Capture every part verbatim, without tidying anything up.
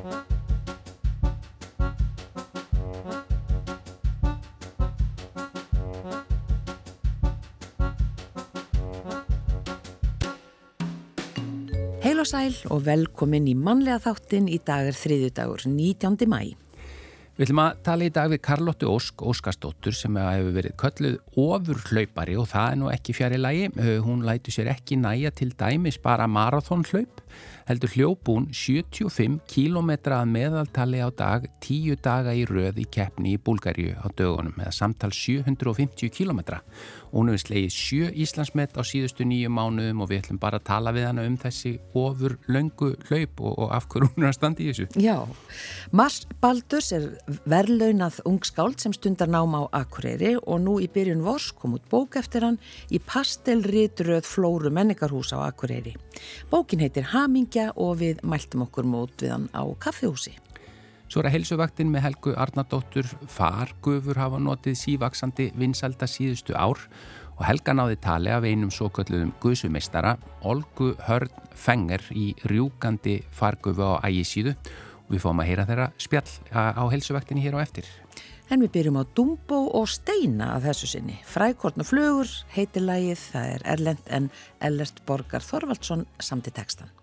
Heil og sæl og velkomin í mannlega þáttinn. Í dag er þriðjudagur, nítjándi maí. Við ætlum að tala í dag við Karlottu Ósk Óskarsdóttur sem hefur verið kölluð ofurhlaupari og það er nú ekki fjarri lagi. Hún lætur sér ekki nægja til dæmis bara maraþonhlaup, heldur hljópún sjötíu og fimm kílómetra að meðaltali á dag, tíu daga í röð í keppni í Búlgaríu á dögunum, eða samtal sjö hundruð og fimmtíu kílómetra. Hún hefur slegið sjö Íslandsmet á síðustu níu mánuðum og við ætlum bara að tala við hana um þessi ofur löngu hlaup og, og af hverju hún er að standa í þessu. Já, Mars Baldurs er verðlaunað ungskáld sem stundar nám á Akureyri og nú í byrjun vors kom út bók eftir hann í pastelritröð Flóru menningarhús á Akureyri. Bókin heitir Hamingja og við mæltum okkur mót við hann á kaffihúsi. Svo er að heilsuvaktin með Helgu Arnardóttur. Fargufur hafa notið sívaxandi vinsælda síðustu ár og Helga náði tali af einum svokölluðum gusumeistara, Olgu Hörn Fenger í rjúkandi fargufu á ægisíðu og við fáum að heyra þeirra spjall á heilsuvaktinni hér á eftir. En við byrjum á Dumbo og Steina að þessu sinni. Frækorn og flugur heitir lagið, það er erlent en Ellert Borgar Þorvaldsson samdi textan.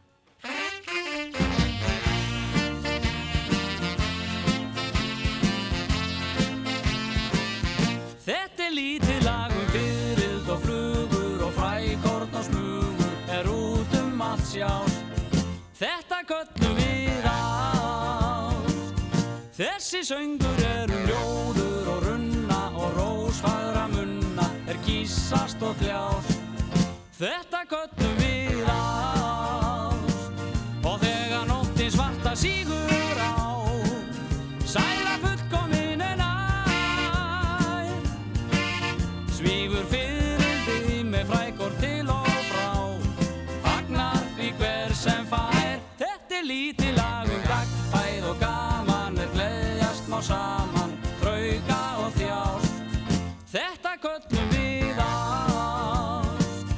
Þetta er lítið lag um fiðrild og flugur og frækorn og smugur er út um allt sjást. Þetta köllum við ást. Þessi söngur er um ljóður og runna og rósfagra munna er kýsast og kljást. Þetta köllum við ást. Og þegar nóttin svarta sígur á, sæla fullkomin er nær. Svífur fiðrildi með frækorn til og frá, fagnar því hver sem fær. Þetta er lítið lag um gagnkvæði og gaman er gleðjast má saman, þrauka og þjást. Þetta köllum við ást.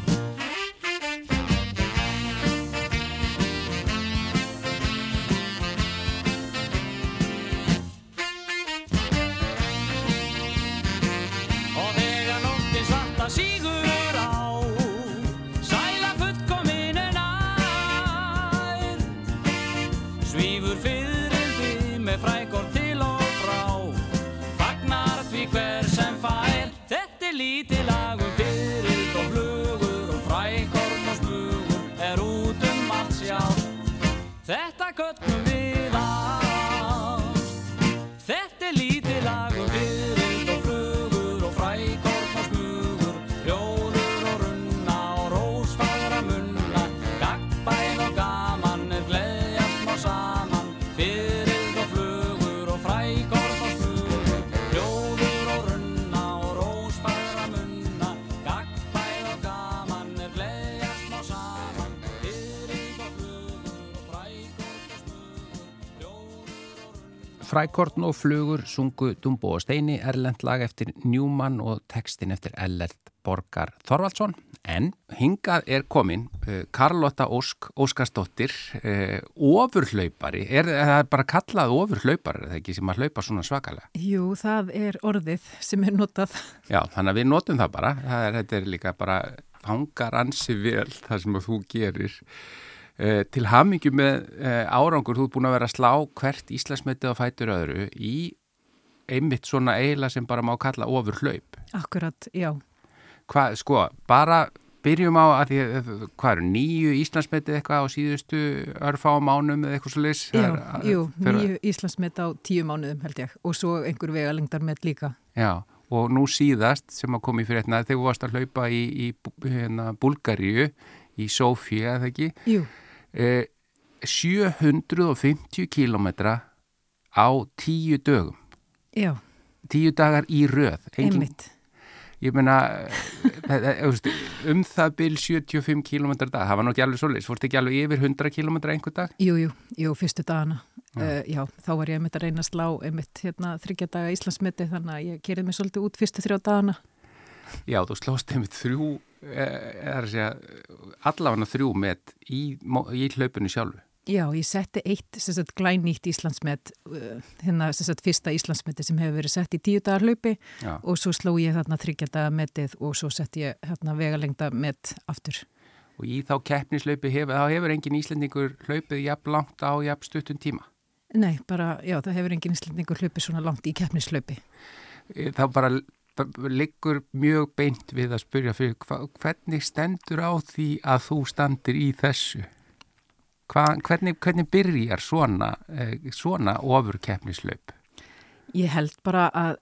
Og þegar nóttin svarta sígur á, sæla fullkomin er nær. Svífur fiðrildi með frækorn til og frá, fagnar því hver sem fær. Þetta er lítið lag um fiðrild og flugur og frækorn og smugur er út um allt sjást. Þetta köllum við ást. Þetta er lítið lag um fiðrild og flugur og frækorn og smugur, hljóður og runna og rósfagra munna, gagnkvæði og gaman er gleðjast má saman. Fiðrild og flugur og frækorn og smugur, hljóður og runna og rósfagra munna, gagnkvæði og gaman er gleðjast má saman. Fiðrild og flugur og frækorn og smugur, hljóður og runna. Frækorn og flugur sungu Dumbo og Steini, erlent lag eftir Newman og textin eftir Ellert Borgar Þorvaldsson. En hingað er komin uh, Karlotta Ósk Óskarsdóttir, uh, ofurhlaupari. Er það bara kallað ofurhlaupari, er það ekki, sem að hlaupa svona svakalega? Jú, það er orðið sem er notað. Já, þannig að við notum það bara. Það er, þetta er líka bara fangar ansi vel það sem þú gerir. Uh, til hamingju með uh, árangur, þú ert búin að vera að slá hvert Íslandsmetið á fætur öðru í einmitt svona eiginlega sem bara má kalla ofurhlaup. Akkurat, já. Hvað, sko, bara byrjum á að því, hvað eru, níu Íslandsmetið eitthvað á síðustu örfá mánum eða eitthvað svoleiðis? Já, jú, níu Íslandsmet á tíu mánuðum held ég og svo einhver vegalengdarmet líka. Já, og nú síðast sem að koma í fréttina þegar þú varst að hlaupa í, í hérna, Búlgaríu, í Sofía, eða ekki? Jú. Eh, sjö hundruð og fimmtíu kílómetra á tíu dögum. Já. Tíu dagar í röð. Engin, Einmitt. Ég meina, um það bil sjötíu og fimm kílómetra dag, það var nú ekki alveg svoleiðis, fórst ekki alveg yfir hundrað kílómetra einhver dag? Jú, jú, jú, fyrstu dagana. Já. Uh, já, þá var ég einmitt að reyna að slá einmitt hérna þriggja daga Íslandsmeti, þannig að ég kerið mig svolítið út fyrstu þrjá dagana. Já, þú slóst einmitt þrjú, eða að segja, allavega þrjú met í, í hlaupinu sjálfu. Já, ég setti eitt sem sagt glænýtt Íslandsmet, uh, hérna sem sagt fyrsta Íslandsmeti sem hefur verið sett í tíu dagar hlaupi Já. Og svo sló ég þarna þriggja daga metið og svo setti ég hérna vegalengda met aftur. Og í þá keppnislaupi hefur, þá hefur engin Íslendingur hlaupið jafn langt á jafn stuttum tíma? Nei, bara, já, það hefur engin Íslendingur hlaupið svona langt í keppnislaupi. Þá bara liggur mjög beint við að spyrja fyrir hva, hvernig stendur á því að þú standir í þessu? Hva, hvernig, hvernig byrjar svona, eh, svona ofurkeppnislaup? Ég held bara að,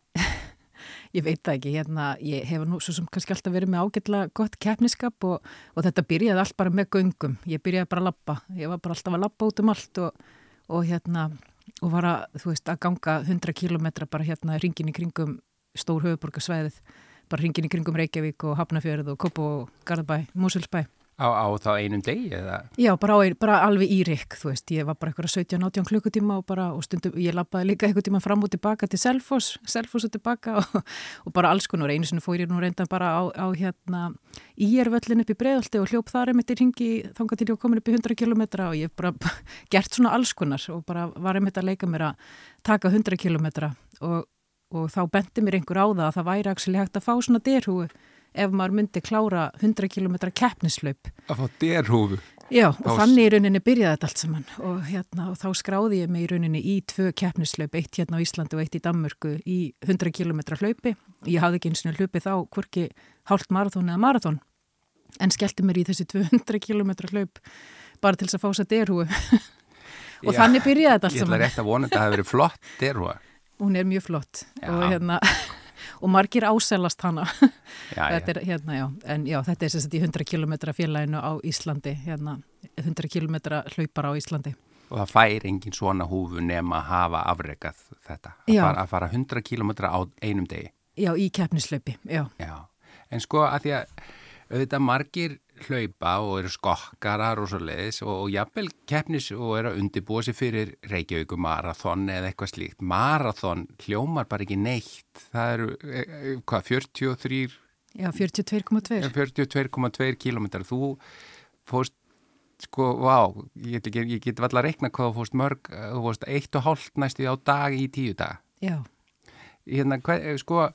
ég veit það ekki, hérna, ég hef nú svo sem kannski alltaf verið með ágætlega gott keppniskap og, og þetta byrjaði allt bara með göngum. Ég byrjaði bara að labba, ég var bara alltaf að labba út um allt og, og hérna, og var að, þú veist, að ganga hundrað kílómetra bara hérna hringin í kringum stór höfuborgarsvæðið, bara hringin í kringum Reykjavík og Hafnarfjörð og Kópó og Garðabæ, Mosfellsbæ. Á, á þá einum degi eða? Já, bara, á, bara alveg í rykk, þú veist, ég var bara eitthvað sautján átján klukkutíma og bara, og stundum, ég labbaði líka eitthvað tíma fram og tilbaka til Selfoss, Selfoss og tilbaka og, og bara alls konar, einu sinni fór ég nú reynda bara á, á hérna í ervöllin upp í Breiðholti og hljóp þar einmitt í ringi þangað til ég komin upp í hundrað kílómetra og ég bara gert svona alls konar og bara var einmitt að leika mér að taka hundrað kílómetra og, og þá benti mér einhver á það að það væri actually hægt að fá svona derhúfu ef maður myndi klára hundrað kílómetra keppnislaup. Að fá derhúfu? Já, og Fás... þannig í rauninni byrjaði þetta allt saman og, hérna, og þá skráði ég mig í rauninni í tvö keppnislaup, eitt hérna á Íslandi og eitt í Danmörku í hundrað kílómetra hlaupi. Ég hafði ekki eins og hlaupi þá hvorki hálft marathón eða marathón en skellti mér í þessi tvö hundruð kílómetra hlaup bara til þess að fá sér derhúfu og Já, þannig byrjaði þetta allt saman. Ég ætla rétt að vona þetta að það hafi verið flott derhúfa. Hún er mjög flott Já. og hérna... og margir ásælast hana já, þetta er hérna, já, en já, þetta er sérst í hundrað kílómetra félaginu á Íslandi hérna, hundrað kílómetra hlaupara á Íslandi. Og það fær engin svona húfu nema að hafa afrekað þetta, að fara, að fara hundrað kílómetra á einum degi. Já, í keppnislaupi, já. Já, en sko að því að auðvitað margir hlaupa og eru skokkarar og svo leiðis og, og jafnvel keppnis og eru að undirbúa sig fyrir Reykjavík marathon eða eitthvað slíkt. Marathon hljómar bara ekki neitt. Það eru, hvað, fjörutíu og þrjú? Já, fjörutíu og tvö komma tvö. fjörutíu og tvö komma tvö kílómetrar. Þú fórst, sko, vá, ég get, ég get valla að reikna hvað þú fórst mörg, þú fórst eitt og hálft næstu á dag í tíu daga. Já. Hérna, hver, sko...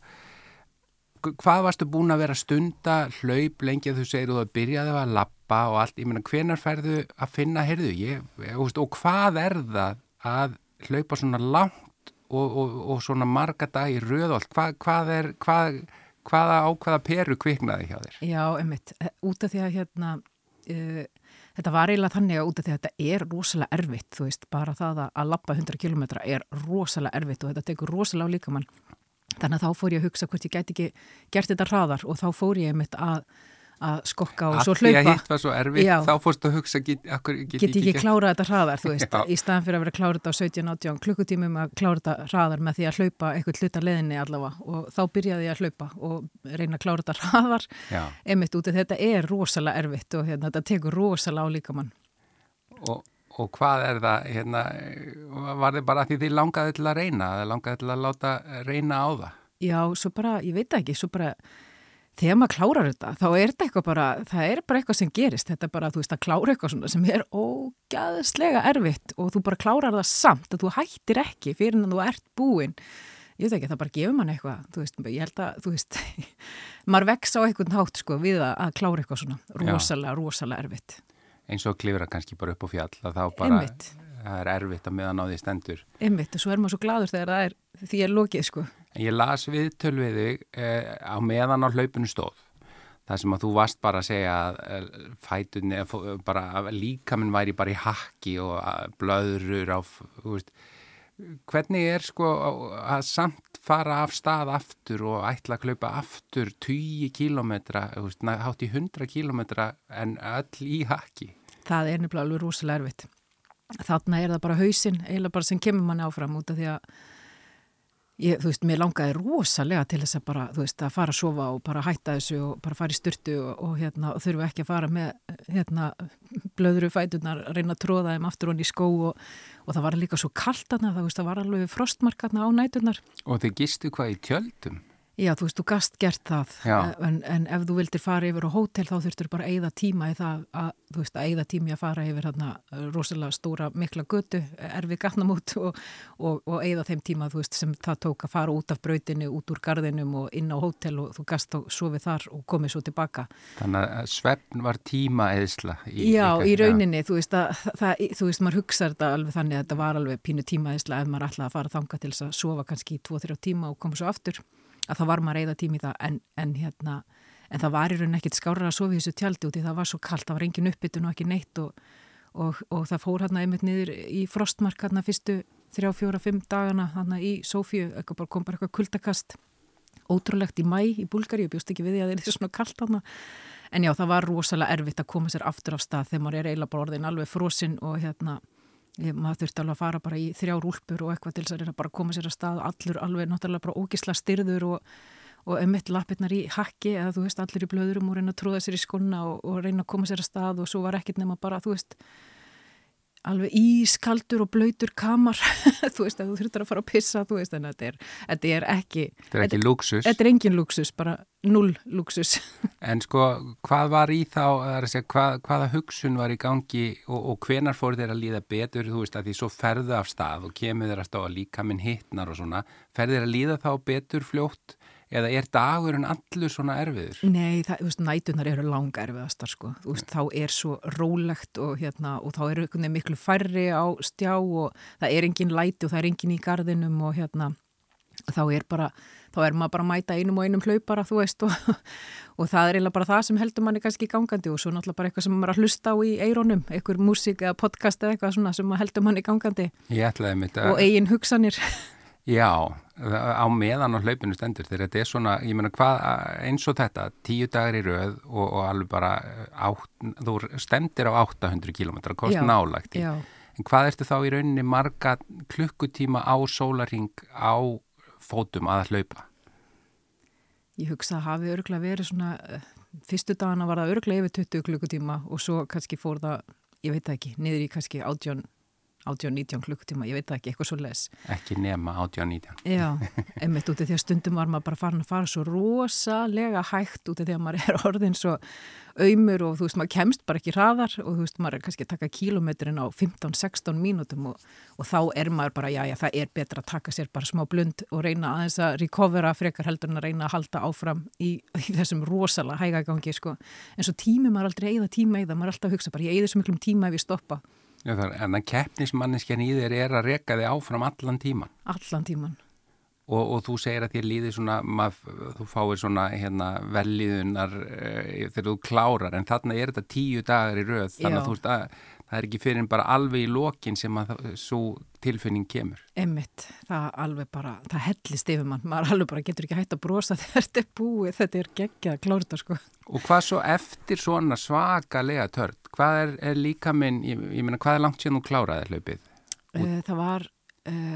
Hvað varstu búin að vera stunda hlaup lengi að þú segir og það byrjaði að labba og allt, ég meina hvenar færðu að finna, heyrðu, ég, og, og hvað er það að hlaupa svona langt og, og, og svona marga dag í röðolt, hvað, hvað er, hvað, hvaða ákvaða peru kviknaði hjá þér? Já, einmitt, út af því að hérna, uh, þetta var eiginlega þannig að út af því að þetta er rosalega erfitt, þú veist, bara það að, að labba hundrað kílómetra er rosalega erfitt og þetta tekur rosalega á líkamann. Þannig að þá fór ég að hugsa hvort ég gæti ekki gert þetta hraðar og þá fór ég einmitt að, að skokka og að svo hlaupa. Að því að hitt var svo erfitt, Já. Þá fórst að hugsa, get, akkur, get, get ekki, ekki klára þetta hraðar, þú veist, Já. Í staðan fyrir að vera klára þetta á sautján átján klukkutímum að klára þetta hraðar með því að hlaupa eitthvað hluta leiðinni allavega og þá byrjaði ég að hlaupa og reyna að klára þetta hraðar, Já. Einmitt út af þetta er rosalega erfitt og hérna, þetta tekur rosalega á líkamann. Og Og hvað er það, hérna, var þið bara því þið langaði til að reyna, þið langaði til að láta reyna á það? Já, svo bara, ég veit ekki, svo bara, þegar maður klárar þetta, þá er þetta eitthvað bara, það er bara eitthvað sem gerist, þetta er bara, þú veist, að klára eitthvað svona sem er ógæðslega erfitt og þú bara klárar það samt og þú hættir ekki fyrir en þú ert búinn. Ég veit ekki, það bara gefur mann eitthvað, þú veist, ég held að, þú veist, maður vex á eitthvað nátt, sko, við að, að klára eitthvað svona, rosalega, rosalega erfitt. Eins og klifra kannski bara upp á fjall að þá bara Einmitt. Það er erfitt að meðan á því stendur. Einmitt og svo er maður svo gladur þegar það er því er lokið sko. En ég las viðtöl við þig eh, á meðan á hlaupinu stóð. Það sem að þú varst bara að segja að fætunni, bara að líkaminn væri bara í hakki og blöðrur á, þú veist, hvernig er sko að samt fara af stað aftur og ætla að hlaupa aftur tugi kílómetra, hátt í hundra kílómetra en öll í hakki? Það er nefnilega alveg rosalega erfitt. Þarna er það bara hausinn, eiginlega bara sem kemur manni áfram út af því að ég, þú veist, mér langaði rosalega til þess að bara, þú veist, að fara að sofa og bara hætta þessu og bara fara í sturtu og, og hérna, og þurfa ekki að fara með, hérna, blöðru fæturnar, reyna að tróða þeim aftur honni í skó og, og það var líka svo kalt þarna, það, veist, það var alveg frostmarkarna á næturnar. Og þið gistu hvað í tjöldum? Já, þú veist, þú gast gert það, en, en ef þú vildir fara yfir á hótel þá þurftur bara að eyða tíma í það að, þú veist, að eyða tími að fara yfir hérna rosalega stóra mikla götu, erfi gatnamót og, og, og eyða þeim tíma, þú veist, sem það tók að fara út af brautinni, út úr garðinum og inn á hótel og þú gast þá sofið þar og komið svo tilbaka. Þannig að svefn var tímaeðsla. Í, Já, í rauninni, þú veist, að, það, þú veist, maður hugsaði þetta alveg þannig að þetta var alveg pínu tímaeðsla ef maður ætlaði að fara þangað til þess að sofa kannski í tvo til þrjá tíma og koma svo aftur. Að það var maður eyða tími í það en, en hérna, en það var í raun ekkert skárra að sofa í þessu tjaldi út í það var svo kalt, það var engin uppbytun og ekki neitt og, og, og það fór hérna einmitt niður í frostmark hérna fyrstu þrjá, fjóra, fimm dagana hérna í Sofíu, eitthvað bara kom bara eitthvað kuldakast, ótrúlegt í mæ í Búlgaríu, bjóst ekki við því að það er svona kalt hérna, en já það var rosalega erfitt að koma sér aftur af stað þegar maður er eiginlega bara orðin alveg frosinn og hérna Ég, maður þurfti alveg að fara bara í þrjár úlpur og eitthvað til þess að reyna bara að koma sér að stað allur alveg náttúrulega bara ógisla styrður og, og emitt lappirnar í hakki eða þú veist allir í blöðurum og reyna að tróða sér í skona og, og reyna að koma sér að stað og svo var ekkert nema bara þú veist alveg ískaldur og blöytur kamar þú veist að þú þurftur að fara að pissa þú veist en þetta er, þetta er ekki Þetta er ekki lúksus Þetta er engin lúksus, bara null lúksus En sko, hvað var í þá að segja, hvað, hvaða hugsun var í gangi og, og hvenar fór þeir að líða betur þú veist að því svo ferðu af stað og kemur þeir að stá að líka minn hittnar og svona ferðu þeir að líða þá betur fljótt eða er dagurinn allur svona erfiður? Nei, það, þú veist, nætunar eru langa erfiðastar, sko. Þú veist, þá er svo rólegt og hérna, og þá eru einhvern veginn miklu færri á stjá og það er engin læti og það er engin í garðinum og hérna, þá er bara, þá er maður bara að mæta einum og einum hlaupara, þú veist, og, og það er eiginlega bara það sem heldur manni kannski gangandi og svo náttúrulega bara eitthvað sem maður að hlusta á í eirónum, einhver músík eða podcast eða eitthvað svona sem heldur manni gangandi. Ég ætlaði mitt að... Og eigin hugsanir. Já, á meðan á hlaupinu stendur þegar þetta er svona, ég meina hvað eins og þetta, tíu dagar í röð og, og alveg bara átt, þú stendir á átta hundruð kílómetra, kost nálægt í. En hvað ertu þá í rauninni marga klukkutíma á sólarhring á fótum að hlaupa? Ég hugsa að hafi örgulega verið svona, fyrstu dagana var það örgulega yfir tuttugu klukkutíma og svo kannski fór það, ég veit það ekki, niður í kannski átján átján, nítján klukkutíma, ég veit það ekki, eitthvað svo les. Ekki nema átján, nítján. Já, einmitt út af því að stundum var maður bara farin að fara svo rosalega hægt út af því að maður er orðin svo aumur og þú veist, maður kemst bara ekki hraðar og þú veist, maður er kannski að taka kílómetrin á fimmtán sextán mínútum og, og þá er maður bara, já, já, það er betra að taka sér bara smá blund og reyna aðeins að recovera frekar heldur en að reyna að halda áfram í, í þessum rosalega hægagangi, sko. En svo tími maður aldrei eyða tíma í það, maður er alltaf að hugsa bara, ég eyði svo miklum tíma ef ég stoppa. Já, það er, en að keppnismanneskjan í þér er að reka þig áfram allan tíman. Allan tíman. Og, og þú segir að þér líði svona, mað, þú fáir svona hérna, velliðunar uh, þegar þú klárar, en þarna er þetta tíu dagar í röð, þannig að þú veist að það er ekki fyrir bara alveg í lokin sem að svo tilfinning kemur. Einmitt, það alveg bara, það hellist yfir mann, maður alveg bara getur ekki hægt að brosa þegar þetta er búið, þetta er geggjað klárta, sko. Og hvað svo eftir svona svakalega törn, hvað er, er líka minn, ég, ég meina, hvað er langt síðan þú kláraði hlaupið? Uh, það var uh,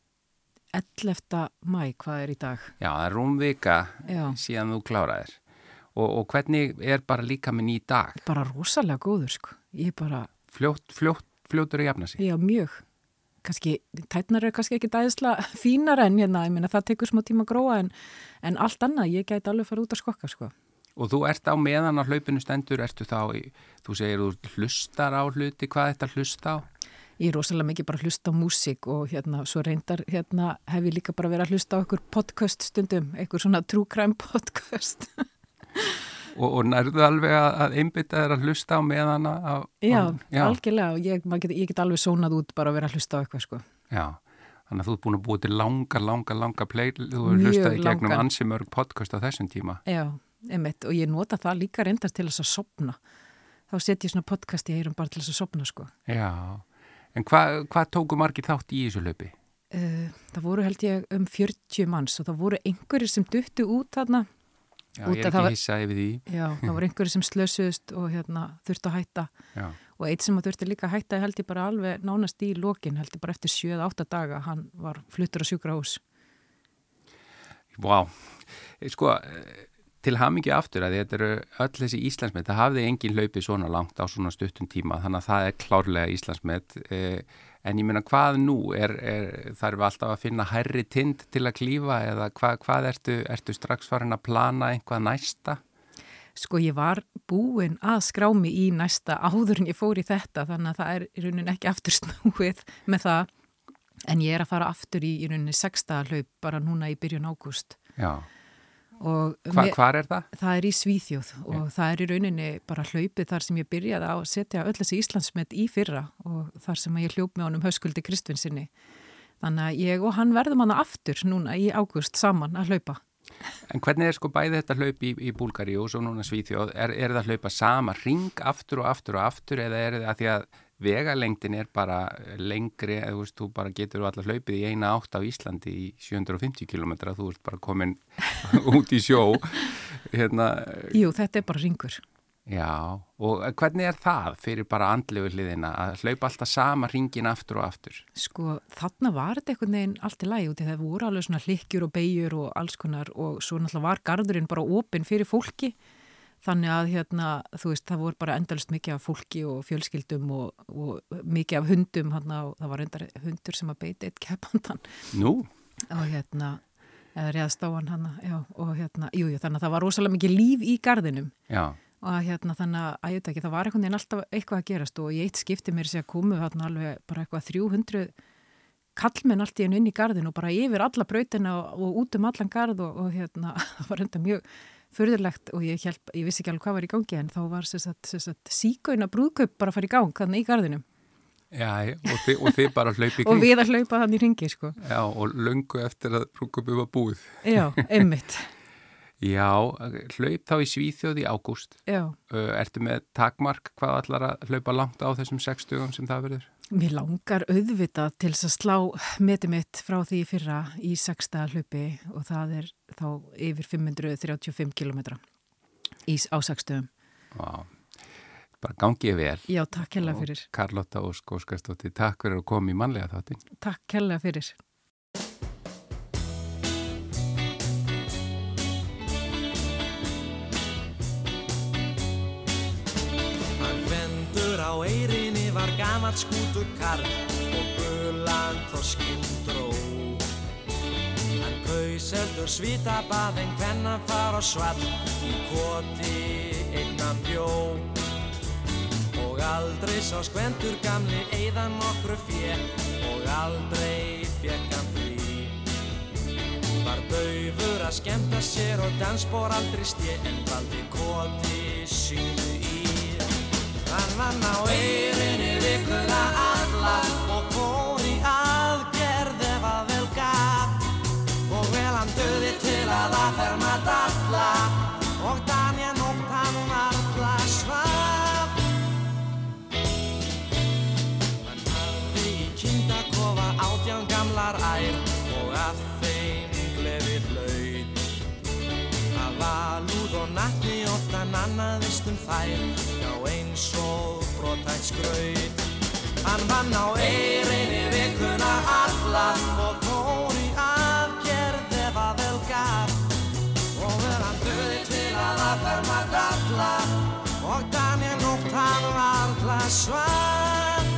ellefta maí, hvað er í dag? Já, það er rúmvika Já. Síðan þú kláraðir. Og, og hvernig er bara líka minn í dag? Bara rosalega góður, sko. Ég bara... Fljótt, fljótt, fljótur að jafna sig? Já, mjög. Kannski, tætnar eru kannski ekki dæðisla fínar en hérna, ég meina, það tekur smá tíma að gróa en, en allt annað, ég gæti alveg fara út að skokka, sko. Og þú ert á meðan á hlaupinu stendur, ertu þá, í, þú segir þú hlustar á hluti, hvað er þetta hlusta á? Ég er rosalega mikið bara að hlusta á músík og hérna, svo reyndar, hérna, hef ég líka bara verið að hlusta á einhver podcast stundum, einhver svona true crime podcast. Og, og nærðu alveg að, að einbytta þér að hlusta á meðan á... Já, á, já. algjörlega, ég, get, ég get alveg sónað út bara að vera að hlusta á eitthvað, sko. Já, þannig að þú ert búin að búið til langa, langa, langa play, þú hefur hlustað í gegnum ansi mörg podcast á þessum tíma. Já, einmitt, og ég nota það líka reyndar til þess að sopna. Þá set ég svona podcast í eyrum bara til þess að sopna, sko. Já, en hvað hva tóku margir þátt í þessu hlaupi? Uh, það voru held ég um fjörutíu manns og það voru einhverjir sem duttu út þarna. Já, ég er ekki hissað yfir því. Já, það voru einhverjir sem slösuðust og hérna þurftu að hætta. Já. Og eitt sem að þurfti líka að hætta held ég bara alveg nánast í lokin, held ég bara eftir sjö eða átta daga, hann var fluttur á sjúkrahús. Vá, wow. Sko, til hamingju aftur að þetta eru öll þessi Íslandsmet, það hafði engin hlaupið svona langt á svona stuttum tíma, þannig að það er klárlega Íslandsmet, eh, en ég meina hvað nú, er, er, þarf alltaf að finna hærri tind til að klífa eða hvað, hvað ertu, ertu strax farin að plana einhvað næsta? Sko ég var búin að skrá mig í næsta áður en ég fór í þetta, þannig að það er í rauninni ekki aftur snúið með það, en ég er að fara aftur í, í rauninni sexta hlaup bara núna í byrjun ágúst. Já. Hva, hvar er það? Það er í Svíþjóð og ja. það er í rauninni bara hlaupið þar sem ég byrjaði að setja öll þessi Íslandsmet í fyrra og þar sem ég hljóp með honum Höskuldi Kristvinssyni. Þannig að ég og hann verðum hana aftur núna í ágúst saman að hlaupa. En hvernig er sko bæði þetta hlaup í, í Búlgaríu og svo núna Svíþjóð? Er, er það að hlaupa sama ring aftur og aftur og aftur eða er það að því að vegalengdin er bara lengri, eða þú veist, þú bara getur allar hlaupið í eina átt á Íslandi í sjö hundruð og fimmtíu kílómetra, þú ert bara komin út í sjó. Hérna, Jú, þetta er bara ringur. Já, og hvernig er það fyrir bara andlegu hliðina að hlaupa alltaf sama ringin aftur og aftur? Sko, þarna var þetta einhvern veginn allt í lagi út í það voru alveg svona hlykkjur og beigjur og alls konar og svo náttúrulega var garðurinn bara opinn fyrir fólki. Þannig að hérna, þú veist, það voru bara endalist mikið af fólki og fjölskyldum og, og mikið af hundum hérna og það var endar hundur sem að beita eitt keppandan. Nú? Og hérna, eða réðst á hann hérna, já, og hérna, jú, jú, þannig að það var rosalega mikið líf í garðinum. Já. Og hérna, þannig að, að ég veit ekki, það var einhvern veginn alltaf eitthvað að gerast og í eitt skipti mér sé að komu hérna alveg bara eitthvað þrjú hundruð kallmenn allt í hennu inn í garðin og bara yfir alla brautina og, og út um allan garð og, og hérna, það var enda mjög furðulegt og ég, hjálp, ég vissi ekki alveg hvað var í gangi en þá var sígauna brúðkaup bara að fara í gang þannig í garðinum. Já, og þið, og þið bara hlaupi í kring. Og við að hlaupa þannig í ringi, sko. Já, og löngu eftir að brúðkaupið var búið. Já, einmitt. Já, hlaup þá í Svíþjóð í ágúst. Já. Ertu með takmark hvað allar að hlaupa langt á þessum sex dögum sem það verður? Mér langar auðvitað til þess að slá metið mitt frá því fyrra í sexta hlaupi og það er þá yfir fimm hundruð þrjátíu og fimm kílómetra á sex dögum. Vá, bara gangið vel. Já, takk hérlega fyrir. Og Karlotta Ósk Óskarsdóttir, takk fyrir að koma í mannlega þáttinn. Takk hérlega fyrir. Á eyrinni var gamall skútur karl og gulan þorskinn dró. Hann kaus heldur svitabað en hvenna far á svall í koti einnan bjó. Og aldrei sá skvendur gamli eyða nokkru fé og aldrei fékk hann frí. Var daufur að skemmta sér og dansspor aldrei sté en valdi koti sínu í. Hann vann á eyrinni vikuna alla og fór í aðgerð ef að vel gat og vel hann döði til að aðferma dalla og danja nótt hann varla svaf. Hann hafði í kindakofa átján gamlar ær og af þeim gleði hlaut. Það var lúð og natni oft hann annaðist um þær já eins og brotætt skraut. Hann vann á eyrinni vikuna alla og fór í aðgerð ef að vel gaf og vel hann döði til að aðferma dalla og danja nótt hann varla svaf.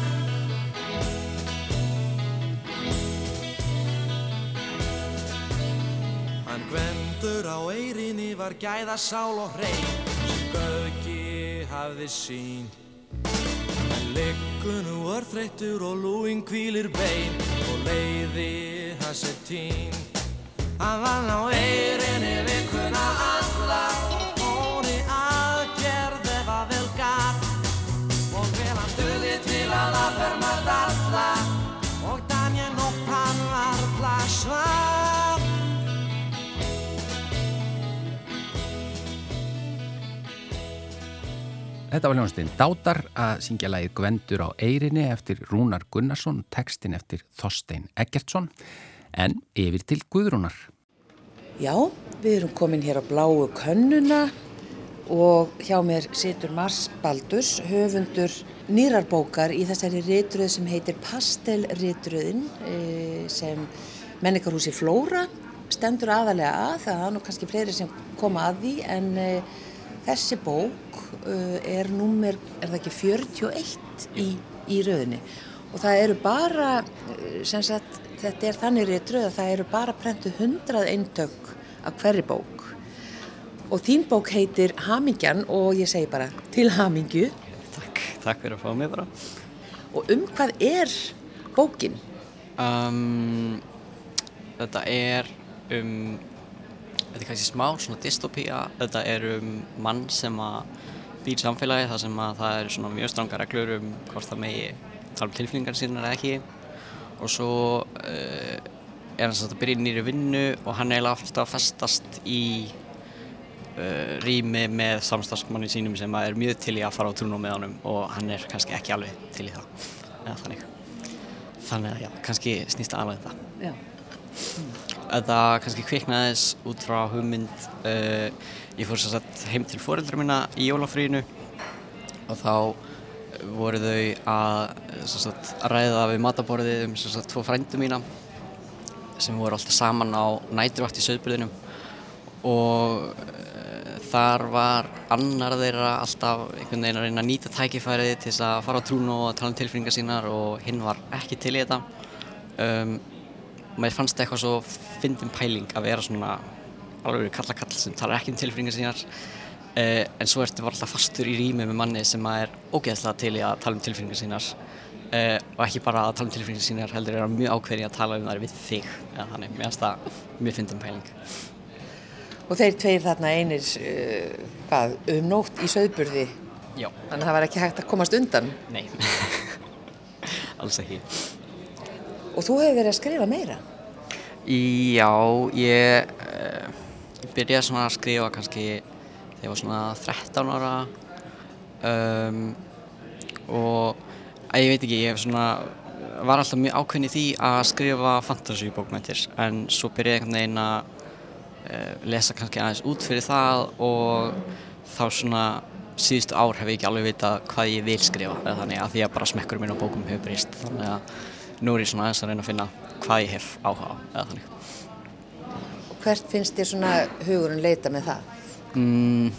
Hann Gvendur á eyrinni var gæðasál og hrein sem Gauki hafði sín. Hann liggur nú örþreyttur og lúinn hvílir bein og leiði hans er tín. Hann vann á eyrinni vikuna alla og fór í aðgerð ef að vel gat og vel hann döði til að aðferma dalla og danja nótt hann varla svaf. Þetta var hljómsveitin Dátar að syngja lagið Gvendur á eyrinni eftir Rúnar Gunnarsson, textin eftir Þorstein Eggertsson, en yfir til Guðrúnar. Já, við erum komin hér á bláu könnuna og hjá mér situr Mars Baldurs, höfundur nýrrar bókar í þessari ritröð sem heitir Pastelritröðin sem Menningarhúsi Flóra stendur aðalega að, það er nú kannski fleiri sem koma að því, en uh, þessi bók uh, er númer, er það ekki fjörutíu og eitt í, í röðinni og það eru bara, uh, sem sagt, þetta er þannig ritröð að það eru bara prentuð hundrað eintök af hverri bók. Og þín bók heitir Hamingjan og ég segi bara til hamingju. Takk, takk fyrir að fá mig bara. Og um hvað er bókin? Um, þetta er um, þetta er kannski smá svona dystopía. Þetta er um mann sem að býr samfélagi þar sem að það eru svona mjög strangar reglur um hvort það megi tala um tilfinningar sínar eða ekki. Og svo uh, er hann satt að byrja í nýri vinnu og hann er eiginlega alltaf að festast í Uh, rými með samstarfsmanni sínum sem er mjög til í að fara á trúnó með honum og hann er kannski ekki alveg til í það eða þannig þannig að já, kannski snýst það alveg það. Já. Mm. Þetta kannski kviknaðis út frá hugmynd uh, ég fór sem sagt heim til foreldra mína í jólafríinu og þá voru þau að sem sagt ræða við matarborðið um sem sagt tvo frændur mína sem voru alltaf saman á næturvakt í Sauðburðinum og þar var annar þeirra alltaf einhvern veginn að reyna að nýta tækifærið til þess að fara á trúnó og tala um tilfinningar sínar og hinn var ekki til í þetta. Um, og mér fannst eitthvað svo fyndin pæling að vera svona alveg kallakall sem talar ekki um tilfinningar sínar uh, en svo ertu bara alltaf fastur í rými með manni sem er ógeðslega til í að tala um tilfinningar sínar uh, og ekki bara að tala um tilfinningar sínar heldur er mjög ákveðin að tala um þær við þig eða þannig, mér fannst það mjög fyndin pæling. Og þeir tveir þarna einir, uh, hvað, um nótt í Sauðburði? Já. Þannig að það var ekki hægt að komast undan? Nei, alls ekki. Og þú hefur verið að skrifa meira? Já, ég uh, byrjaði svona að skrifa kannski þegar ég var svona þrettán ára um, og að ég veit ekki, ég hef svona, var alltaf mjög ákveðin í því að skrifa fantasíubókmenntir en svo byrjaði einhvern veginn að lesa kannski aðeins út fyrir það og þá svona síðustu ár hef ég ekki alveg vitað hvað ég vil skrifa eða þannig að því að bara smekkurinn minn á bókum hefur breyst þannig að nú er ég svona aðeins að reyna að finna hvað ég hef áhuga á eða þannig. Og hvert finnst þér svona hugurinn leita með það? Mm,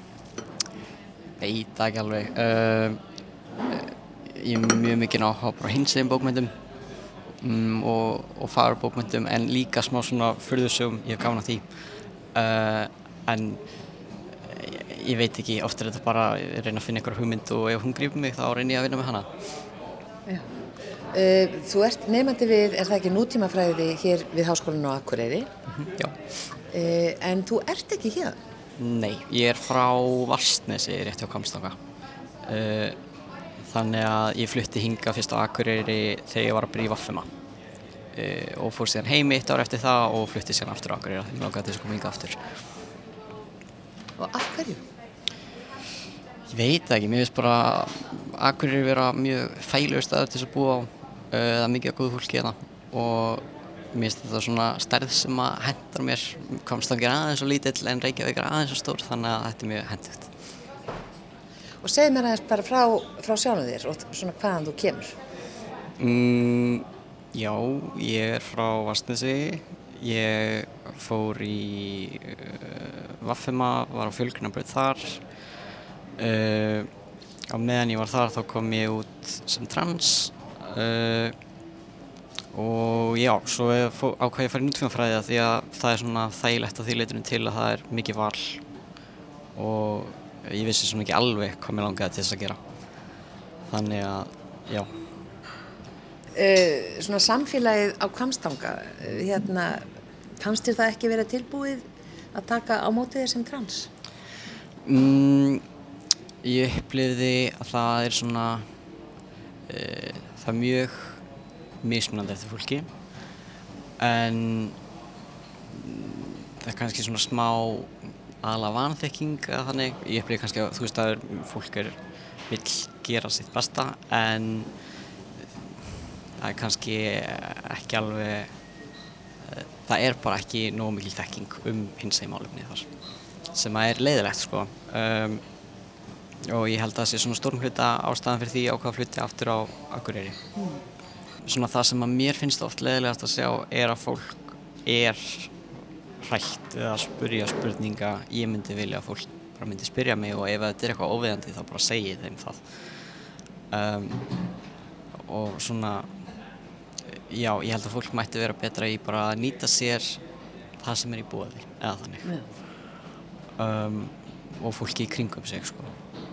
veit það ekki alveg. Uh, ég er mjög mikið áhuga á hinsegin bókmyndum Mm, og, og fagurbókmenntum en líka smá svona furðusögum, ég hef gaman að því uh, en ég, ég veit ekki, oft er þetta bara að reyna að finna einhverja hugmynd og ef hún grípur mig þá reyni ég að vinna með hana. Já. Uh, þú ert nemandi við, er það ekki nútímafræði hér við Háskólann á Akureyri? Mm-hmm, já. Uh, en þú ert ekki hér? Nei, ég er frá Vatnsnesi rétt hjá Hvammstanga. Uh, Þannig að ég flutti hingað fyrst á Akureyri þegar ég var að byrja í V A e, og fór síðan heim eitt ár eftir það og flutti síðan aftur á Akureyri þegar ég langaði til þess að koma hingað aftur. Og af hverju? Ég veit það ekki, mér finnst bara Akureyri vera mjög þægilegur staður til þess að búa á. Það er mikið af góðu fólki hérna og mér finnst þetta svona stærð sem að hentar mér. Hvammstanga er aðeins svo lítill en Reykjavík er aðeins svo stór þannig að þetta er mjög hentugt. Og segð mér aðeins bara frá, frá sjálfum þér og svona hvaðan þú kemur. Mm, já, ég er frá Vatnsnesi. Ég fór í uh, V A F, var á fjölgrunarbraut þar. Uh, á meðan ég var þar þá kom ég út sem trans. Uh, og já, svo ákvað ég að fara í nútímafræði því að það er svona þægilegt að því leytinu til að það er mikið val. Og ég vissi svona ekki alveg hvað mér langaði til þess að gera. Þannig að, já. Uh, svona samfélagið á Hvammstanga, uh, hérna, fannst þér það ekki verið tilbúið að taka á móti þér sem trans? Mm, ég upplifði að það er svona, uh, það er mjög mismunandi eftir fólki. En það er kannski svona smá aðalega vanþekking eða þannig. Ég upplifði kannski að þú veist að fólk er, vill gera sitt besta en það er kannski ekki alveg, það er bara ekki nógu mikil þekking um hinsegin málefni þar sem er leiðilegt sko. Um, og ég held að það sé svona stórum hluta ástæðan fyrir því á hvað flutti aftur á Akureyri. Mm. Svona það sem að mér finnst oft leiðilegast að sjá er að fólk er hrætt við að spyrja spurninga. Ég myndi vilja að fólk bara myndi spyrja mig og ef þetta er eitthvað óviðandi þá bara segi þeim það. Um, og svona, já, ég held að fólk mætti vera betra í bara að nýta sér það sem er í boði, eða þannig. Um, og fólki í kringum sig, sko.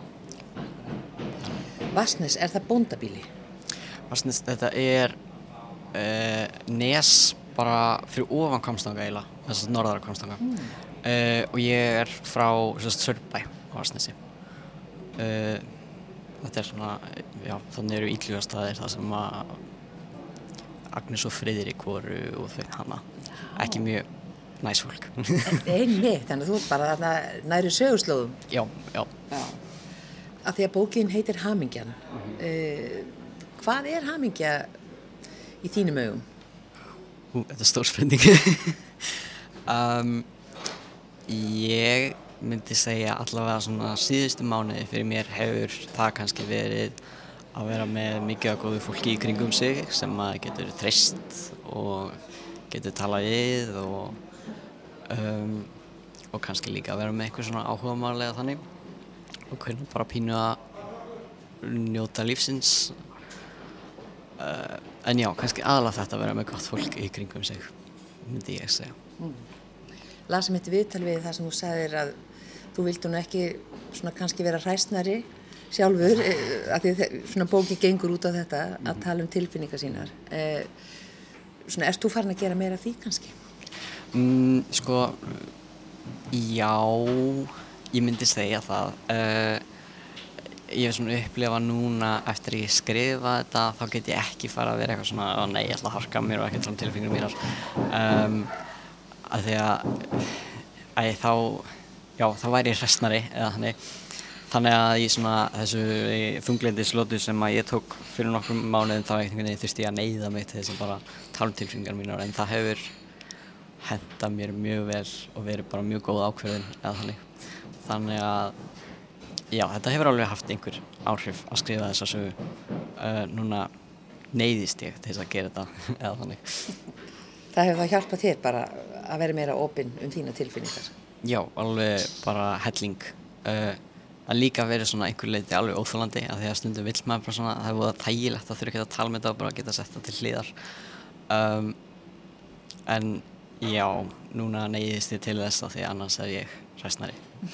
Vatnsnes, er það bóndabýli? Vatnsnes, þetta er uh, nes bara fyrir ofan Hvammstanga eiginlega, þess að norðara Hvammstanga. Mm. Uh, og ég er frá Sörbæ á Vatnsnesi. Uh, þetta er svona, já, þannig eru Illugastaðir þar sem að Agnes og Friðrik voru og þau hana. Ekki mjög næs fólk. Einmitt, þannig að þú ert bara þarna næri sögurslóðum. Já, já. Já. Af því að bókin heitir Hamingjan. Mm-hmm. uh, hvað er hamingja í þínum augum? Ú, þetta er stór spurning. um, ég myndi segja allavega svona síðustu mánuði fyrir mér hefur það kannski verið að vera með mikið af góðu fólki í kringum sig sem að getur treyst og getur talað við og, um, og kannski líka að vera með eitthvað svona áhugamálega þannig og hvernig bara pínu að njóta lífsins. Uh, en já, kannski aðalega þetta að vera með gott fólk í kringum sig, myndi ég segja. Mm. Lasum eitt viðtal við það sem þú sagðir að þú vildi nú ekki svona kannski vera hræsnari sjálfur, af því að svona bóki gengur út á þetta að tala um tilfinningar sínar. Eh, svona, ert þú farin að gera meira af því kannski? Mm, sko, já, ég myndi segja það. Uh, ég hef svona upplifað núna eftir að ég skrifa þetta, þá get ég ekki fara að vera eitthvað svona, ó nei, ég ætla að harka mér og ekkert svona tilfinningar mínar. Um, að því að, að ég þá, já, þá væri ég hræsnari eða þannig. Þannig að ég svona þessu þunglyndislotu sem að ég tók fyrir nokkrum mánuðum þá einhvern veginn þurfti ég að neyða mig til þess að bara tala um tilfinningar mínar en það hefur hentað mér mjög vel og verið bara mjög góð ákvörðun eða þannig. Þannig að já, þetta hefur alveg haft einhver áhrif að skrifa þessa sögu. Uh, núna neyðist ég til þess að gera þetta eða þannig. Það hefur það hjálpað þér bara að vera meira opinn um þína tilfinningar? Já, alveg bara helling. Uh, að líka verið svona einhver leyti alveg óþolandi af því að stundum vill maður bara svona, það er voða þægilegt að þurfa ekki að tala með þetta og bara geta sett það til hliðar. Um, en já, núna neyðist ég til þess að því annars er ég hræsnari.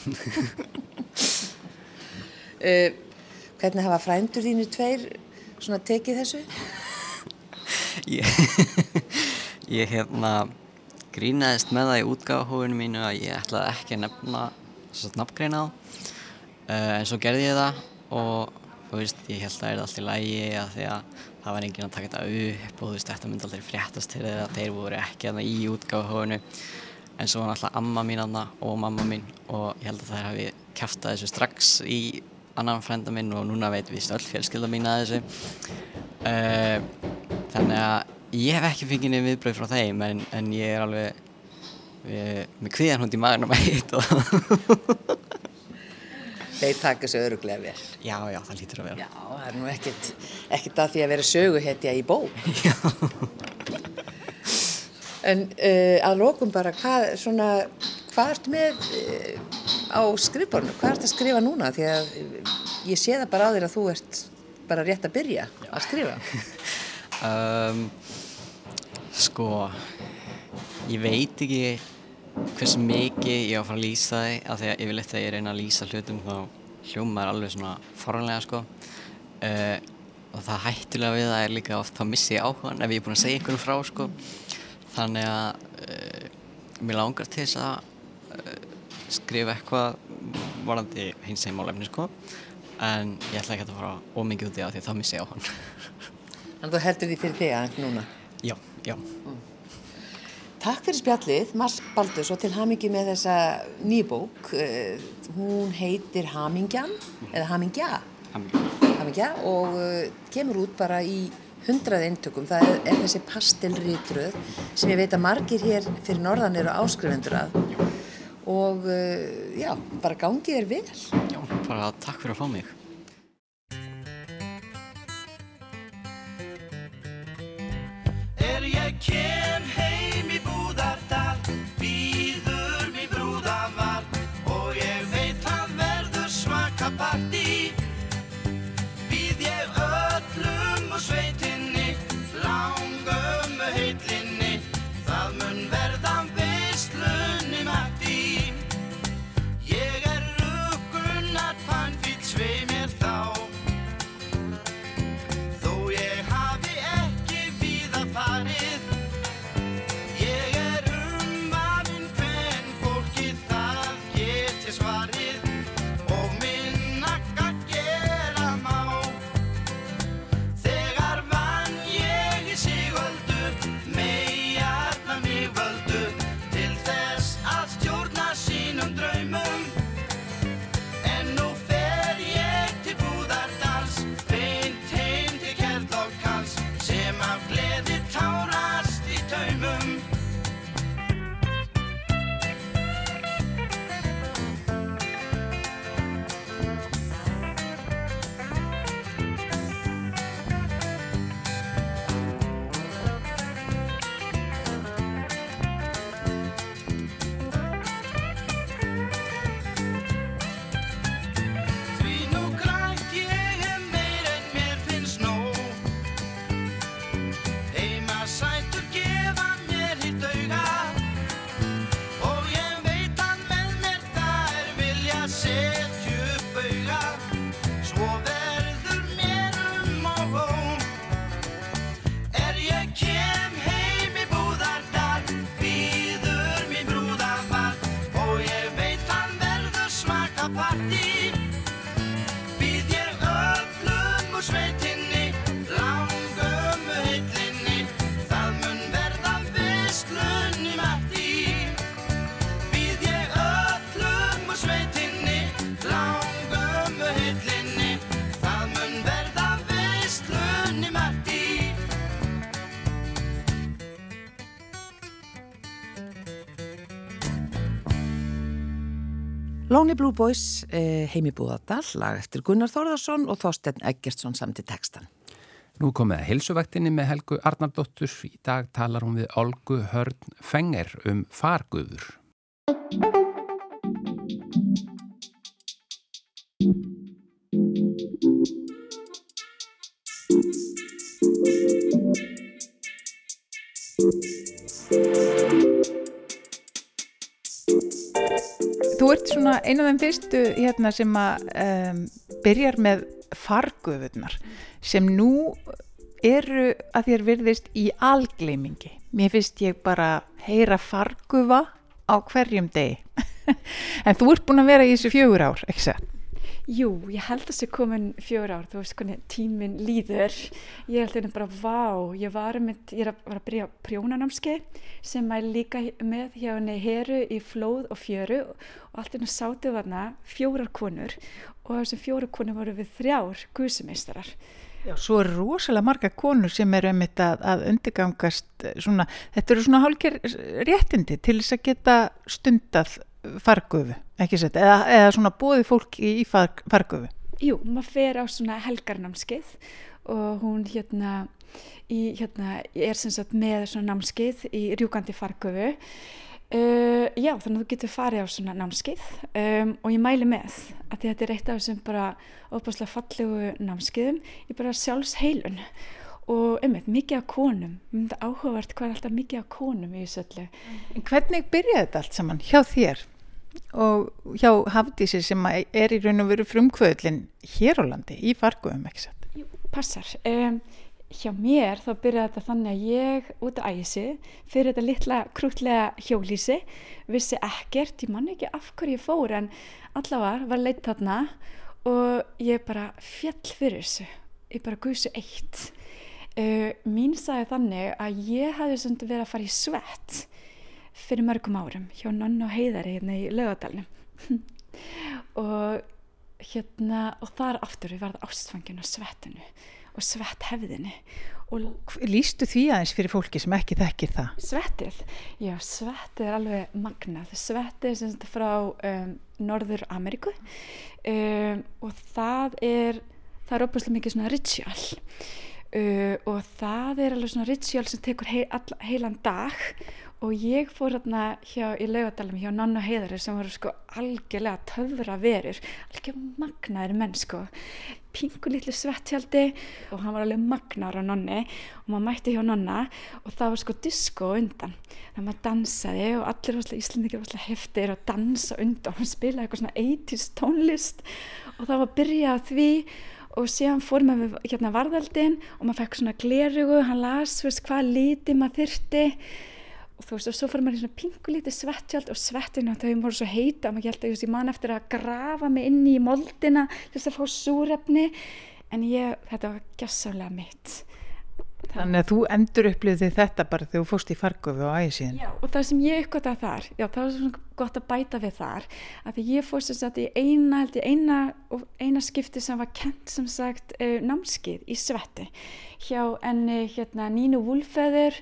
uh, hvernig hafa frændur þínir tveir svona tekið þessu? ég, ég hérna grínaðist með það í útgáfuhófinu mínu að ég ætlaði ekki að nefna þess að nafngreina þá. Uh, en svo gerði ég það og þú veist, ég held að það er allt í lagi að því að það var enginn að taka þetta upp og þú veist, þetta myndi aldrei fréttast til þeirra að þeir voru ekki þarna í útgáfuhófinu. En svo var náttúrulega amma mín þarna og mamma mín og ég held að þær hafi kjaftað þessu strax í annan frænda minn og núna veit víst öll fjölskylda mín að þessu. Uh, þannig að ég hef ekki fengið niður viðbrögð frá þeim en, en ég er alveg við, með kvíðanhund í maganum að heit og Þeir taka þessu örugglega vel. Já, já, það lítur að vera. Já, það er nú ekkert, ekkert að því að vera söguhetja í bók. Já. En uh, að lokum bara, hvað, svona, hvað ertu með uh, á skrifborðinu? Hvað ertu að skrifa núna? Því að ég sé það bara á þér að þú ert bara rétt að byrja já. Að skrifa. um, sko, ég veit ekki hversu mikið ég á að fara að lýsa því af því að yfirleitt þegar ég reyna að lýsa hlutum þá hljómar alveg svona forranlega sko uh, og það hættulega við það er líka oft þá missi ég áhugann ef ég er búin að segja einhverjum frá sko þannig að uh, mér langar til þess að uh, skrifa eitthvað varðandi hinsegin málefni sko en ég ætla ekki að fara ómikið út í það því að þá missi ég áhugann. Þannig að þú heldur því fyrir þig aðeins núna? Já, já. Mm. Takk fyrir spjallið, Mars Baldurs og til hamingju með þessa nýbók. Uh, hún heitir Hamingjan, eða Hamingja. Hamingja. Hamingja og uh, kemur út bara í hundrað eintökum. Það er, er þessi pastelritröð sem ég veit að margir hér fyrir norðan eru áskrifendur að. Og uh, já, bara gangið er vel. Já, bara takk fyrir að fá mig. Er ég kem heim í Búðardal, bíð Lonely Blue Boys, eh, Heimi Búðardal, lag eftir Gunnar Þórðarsson og Þorsteinn Eggertsson samdi textan. Nú komið að heilsuvaktinni með Helgu Arnardóttur. Í dag talar hún við Olgu Hörn Fenger um farguður. Þú ert svona einu af þeim fyrstu hérna sem að um, byrjar með fargufurnar sem nú eru að þér virðist í algleymingi. Mér finnst ég bara heyra fargufa á hverjum degi. En þú ert búin að vera í þessu fjögur ár, ekki satt? Jú, ég held að þessu komin fjögur ár, þú veist hvernig tíminn líður. Ég held að bara, vá, ég var, með, ég er að, var að byrja prjónanámskeið sem er líka með hjá henni Heru í Flóð og Fjöru og allt hérna sátu þarna fjórar konur og þessum fjórar konur voru við þrjár guðsumeistarar. Já, svo eru rosalega marga konur sem eru einmitt að, að undirgangast svona, þetta eru svona hálfger réttindi til þess að geta stundað fargufu, ekki sett, eða, eða svona boðið fólki í far, fargufu. Jú, maður fer á svona helgarnámskeið og hún hérna, í, hérna er sem sagt með svona námskeið í rjúkandi fargufu. Uh, já, þannig að þú getur farið á svona námskeið um, og ég mæli með að þetta er eitt af þessum bara óbúslega fallegu námskeiðum í bara sjálfsheilun og einmitt mikið af konum, þetta er áhugavert hvað er alltaf mikið af konum í þessu öllu. En hvernig byrjaði þetta allt saman hjá þér og hjá Hafdísi sem er í raun og veru frumkvöðlin hér á landi í fargufum, ekki satt? Jú, passar. Um, hjá mér þá byrjaði þetta þannig að ég út af æsi fyrir þetta litla krútlega hjólísi, vissi ekkert, ég man ekki af hverju ég fór en allavega var leitt þarna og ég bara féll fyrir þessu, ég bara guðsu eitt. Uh, mín sagði þannig að ég hafði svona verið að fara í svett fyrir mörgum árum hjá Nonnu og Heiðari hérna í Laugardalnum og hérna og þar aftur við varð ástfangin á svettinu og svetthefðinni og lýstu því aðeins fyrir fólki sem ekki þekkir það? Svettið, já, svettið er alveg magnað. Svettið er sem sagt frá um, Norður Ameríku um, og það er það er óbúslega mikið svona ritual uh, og það er alveg svona ritual sem tekur heil, all, heilan dag og ég fór hérna hjá, í Laugardalnum hjá Nonnu og Heiðari sem voru sko algjörlega töfra verur, algjörlega magnaðir menn sko, pingu litlu svettjaldi og hann var alveg magnaður á Nonni og maður mætti hjá Nonna og það var sko disco undan, þannig að maður dansaði og allir var Íslendingar var heftir að dansa undan og hann spilaði eitthvað svona eighties tónlist og það var að byrja á því og síðan fór maður við hérna varðaldin og maður fekk svona glerugu, hann las veist hvað liti maður þyrfti og þú veist og svo fór maður í svona pingulítið svettjald og svettinu þau voru svo heita og maður held að ég man eftir að grafa mig inn í moldina til þess að fá súrefni en ég, þetta var gjassamlega mitt. Þannig að þú endur upplifði þetta bara þegar þú fórst í fargufu á ægisíðan. Já, og það sem ég uppgötaði þar, já, það var svona gott að bæta við þar, að því ég fórst sem sagt í eina, held ég, eina, eina skipti sem var kennt sem sagt uh, námskeið í svetti hjá enni hérna Nínu Wúlfeður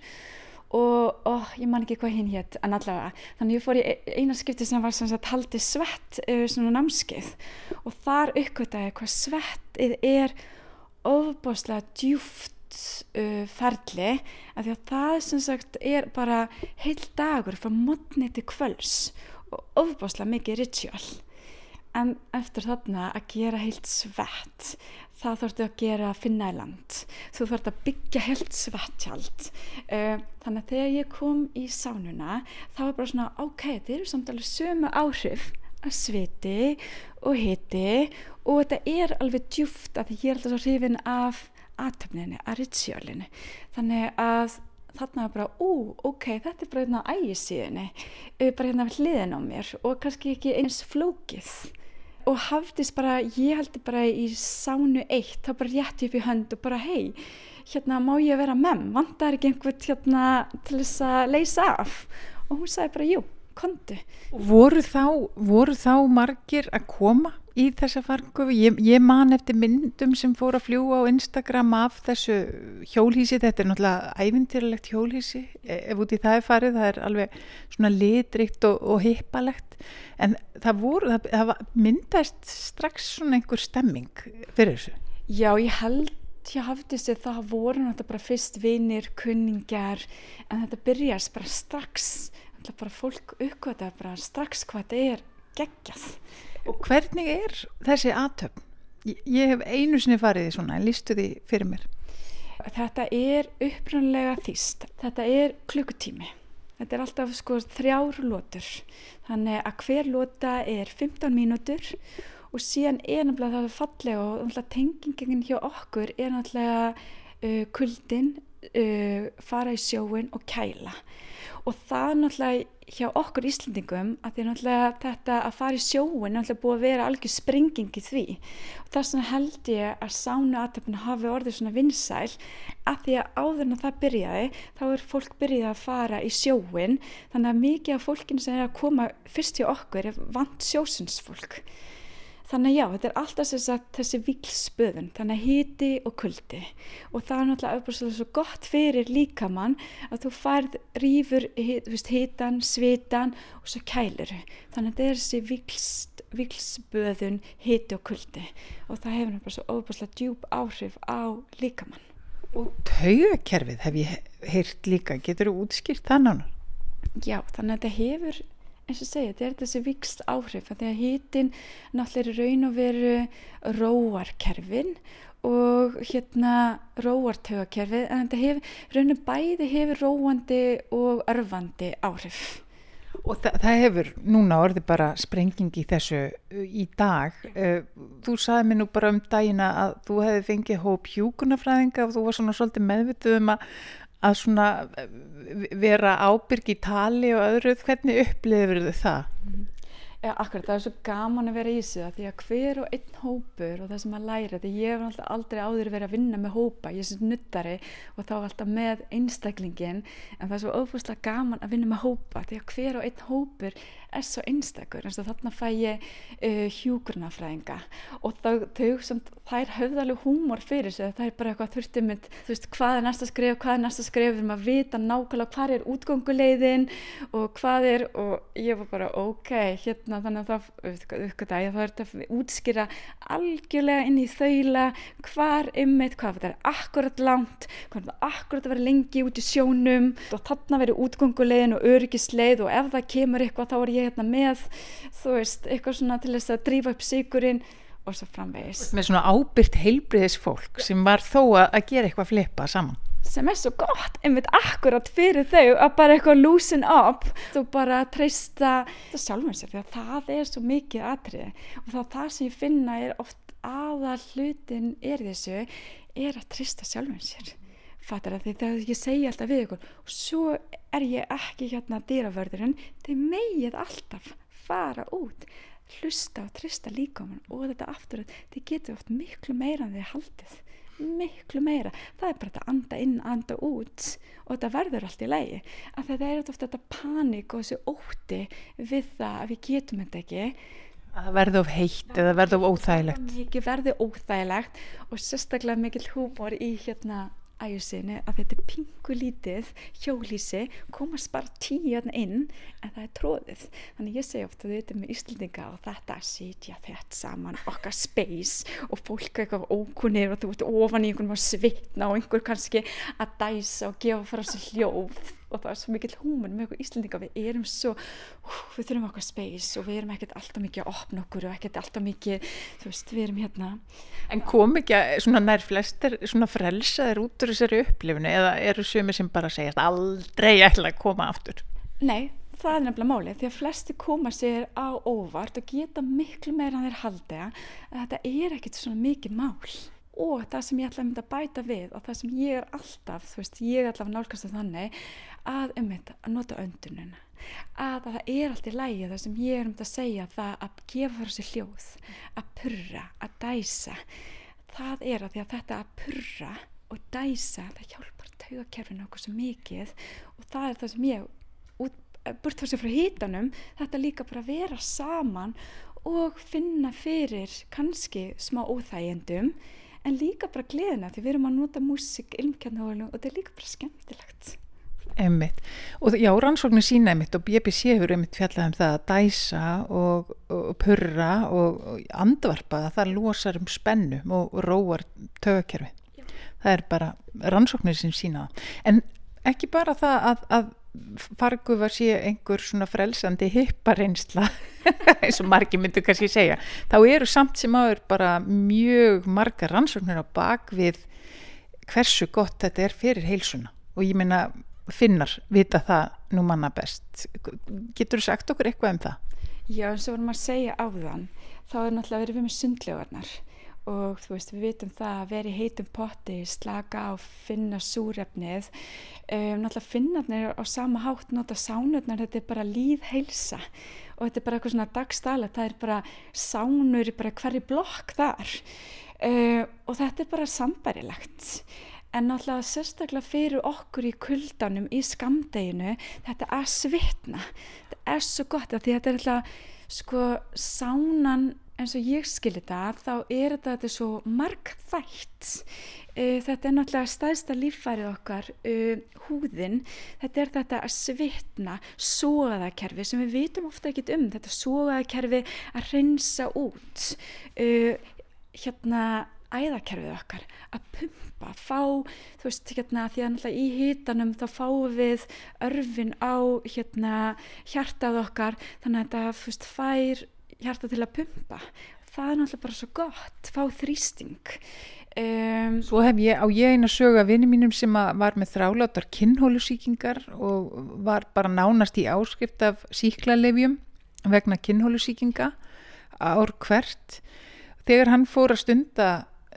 og oh, ég man ekki hvað hinn hét en allavega, þannig ég fór í eina skipti sem var sem sagt haldið svett uh, svona námskeið og þar uppgötaði hvað svettið er ofboðslega djúpt Uh, ferli af því að það sem sagt er bara heil dagur frá morgni til kvölds og ofboðslega mikið ritual en eftir þarna að gera heilt svett það þarftu að gera að finna í land þú þarft að byggja heilt svettjald uh, þannig að þegar ég kom í sánuna það var bara svona ok, þetta eru samt alveg sömu áhrif að sviti og hiti og þetta er alveg djúpt af því ég er alltaf svo hrifin af athöfninni, að ritualinu þannig að þarna var bara ú, ok, þetta er bara hérna á ægisíðunni bara hérna við hliðin á mér og kannski ekki eins flókið og Hafdís bara, ég heldur bara í sánu eitt, þá bara rétti upp í hönd og bara hei, hérna má ég vera mem, vantar ekki einhvern hérna til þess að leysa af og hún sagði bara jú, komdu. Voru þá, voru þá margir að koma í þessa fargufu? Ég, ég man eftir myndum sem fór að fljúa á Instagram af þessu hjólhísi, þetta er náttúrulega ævintýralegt hjólhísi, ef út í það er farið, það er alveg svona litrikt og, og hippalegt, en það voru, það, það myndaðist strax svona einhver stemming fyrir þessu. Já, ég held ég hafði sér það voru náttúrulega bara fyrst vinir, kunningjar, en þetta byrjast bara strax, bara fólk uppkvæða bara strax hvað þetta er geggjað. Og hvernig er þessi athöfn? Ég, ég hef einu sinni farið í svona, en lýstu því fyrir mér. Þetta er upprunalega þýst. Þetta er klukkutími. Þetta er alltaf sko þrjár lotur. Þannig að hver lota er fimmtán mínútur og síðan er náttúrulega það fallega og náttúrulega tengingin hjá okkur er náttúrulega uh, kuldin, uh, fara í sjóin og kæla. Og það náttúrulega hjá okkur Íslendingum að því náttúrulega þetta að fara í sjóin náttúrulega búið að vera algjör sprenging í því. Og þess vegna held ég að sánuathöfnin hafi orðið svona vinsæl að því að áður en það byrjaði þá er fólk byrjað að fara í sjóin þannig að mikið af fólkinu sem er að koma fyrst hjá okkur er vant sjósinsfólk. Þannig að já, þetta er alltaf þess að þessi víglspöðun, þannig að hiti og kuldi og það er náttúrulega svo gott fyrir líkamann að þú færð rífur hitan, svitan og svo kæluru. Þannig að þetta er þessi víglst, víglspöðun, hiti og kuldi og það hefur náttúrulega svo óbúslega djúp áhrif á líkamann. Og taugakerfið hef ég heyrt líka, getur þú útskýrt það nánar? Já, þannig að þetta hefur eins og segja, þetta er þessi víxl áhrif því að hitin náttúrulega er raun og veru róarkerfin og hérna róartaugakerfið en þetta hefur, raun og bæði hefur róandi og örvandi áhrif. Og þa það hefur núna orðið bara sprenging í þessu í dag. Þú sagði mér nú bara um dagina að þú hefði fengið hóp hjúkrunarfræðinga og þú var svona svolítið meðvituð um að að svona vera ábyrg í tali og öðru, hvernig upplifir þau það? Mm. Ja, akkurat, það er svo gaman að vera í þessu því að hver og einn hópur og það sem að læra, því ég hef alltaf aldrei áður verið að vinna með hópa, ég er sem nuttari og þá alltaf með einstaklingin en það er svo óbúslega gaman að vinna með hópa því að hver og einn hópur er svo einstakur, eins og þarna fæ ég uh, hjúkrunarfræðinga og þau, þau sem þær höfðalega húmor fyrir þessu, það er bara eitthvað þurfti mynd, þú veist, hvað er næsta skref, hvað er næsta skref, við erum að vita nákvæmlega hvað er útgönguleiðin og hvað er, og ég var bara ok, hérna þannig að það, það er þetta að útskýra algjörlega inn í þaula hvar ymmit, hvað þetta er akkurat langt, hvað þetta akkurat að vera lengi út í sjónum og þarna verið útgönguleiðin og öryggisleið og ef það kemur eitthvað þá er ég hérna með, þú veist, eitthvað svona til þess að drífa upp sykurinn og svo framvegis. Með svona ábyrgt heilbriðis fólk sem var þó að gera eitthvað flippa saman. Sem er svo gott, einmitt akkurat fyrir þau að bara eitthvað loosen up þú bara treysta sjálfum sér því að það er svo mikið atriði og það, það sem ég finna er oft aðal hlutin er þessu er að treysta sjálfum sér fattar að því þegar ég segi alltaf við ykkur og svo er ég ekki hérna dýravörðurinn, þið megið alltaf fara út hlusta og treysta líkamann og þetta aftur þið getur oft miklu meira en þið haldið miklu meira, það er bara að anda inn, anda út og þetta verður allt í lagi að þetta er ofta þetta paník og þessi ótti við það að við getum þetta ekki að það verður of heitt eða verður of óþægilegt mikið verður óþægilegt og sérstaklega mikil húmor í hérna æjusinni að þetta er pingu lítið hjólhísi, komast bara tíu inn en það er tróðið þannig ég segi ofta þetta með Íslendinga og þetta sitja þetta saman okkar space og fólk eitthvað ókunnir og þú ert ofan í einhvern veginn svitna og einhver kannski að dæsa og gefa frá sér hljóð og það er svo mikill húmor með okkur Íslendinga við erum svo, hú, við þurfum okkar space og við erum ekkert alltaf mikið að opna okkur og ekkert alltaf mikið, þú veist, við erum hérna En kom ekki að svona nær flestir svona frelsaðir út úr þessari upplifinu eða eru sumir sem bara segja aldrei ætla að koma aftur? Nei, það er nefnilega málið því að flesti koma sér á óvart og geta miklu meira en þeir halda að þetta er ekkert svona mikið mál og það sem ég ætla að mynda að bæta við og það sem ég er alltaf, þú veist, ég er alltaf nálgast þannig að um þetta að nota öndununa að það er allt í lagi það sem ég er um þetta að segja það að gefa fyrir sig hljóð að purra, að dæsa það er að því að þetta að purra og dæsa, það hjálpar taugakerfinu okkur svo mikið og það er það sem ég út, burt frá sér frá hitanum þetta líka bara vera saman og finna fyrir kannski smá óþægjendum en líka bara gleðina því við erum að nota músík, ilmkjarnahólum og þetta er líka bara skemmtilegt. Einmitt. Og já, rannsóknir sína einmitt og B B C hefur einmitt fjallað um það að dæsa og, og purra og, og andvarpa, það losar um spennu og róar taugakerfi. Það er bara rannsóknir sem sína það. En ekki bara það að, að fargufa sé einhver svona frelsandi hippareynsla eins og margir myndu kannski segja. Þá eru samt sem áður bara mjög margar rannsóknir á bak við hversu gott þetta er fyrir heilsuna og ég meina Finnar vita það nú manna best. Getur þú sagt okkur eitthvað um það? Já, eins og vorum að segja áðan, þá er náttúrulega verið við með sundlaugarnar og þú veist, við vitum það að vera í heitum potti, slaka á, finna súrefnið. Um, náttúrulega Finnarnir á sama hátt nota sánurnar, þetta er bara lýðheilsa og þetta er bara eitthvað svona dagstala, það er bara sánur í bara hverri blokk þar uh, og þetta er bara sambærilegt. En náttúrulega sérstaklega fyrir okkur í kuldanum, í skammdeginu, þetta að svitna. Þetta er svo gott af því þetta er alltaf, sko, sánan, eins og ég skil þetta, þá er þetta, þetta er svo margþætt. Uh, þetta er náttúrulega stærsta líffærið okkar, uh, húðin. Þetta er þetta að svitna, sogaðakerfi sem við vitum ofta ekkert um. Þetta sogaðakerfi að hreinsa út. Uh, hérna, æðakerfið okkar að pumpa, fá, þú veist, hérna, því að náttúrulega í hitanum þá fáum við örfin á hérna hjartað okkar, þannig að þetta, þú veist, fær hjartað til að pumpa. Það er náttúrulega bara svo gott, fá þrýsting. Um, Svo hef ég, á ég eina sögu af vini mínum sem var með þrálátar kinnhólusýkingar og var bara nánast í áskrift af sýklalyfjum vegna kinnhólusýkinga ár hvert. Þegar hann fór að stunda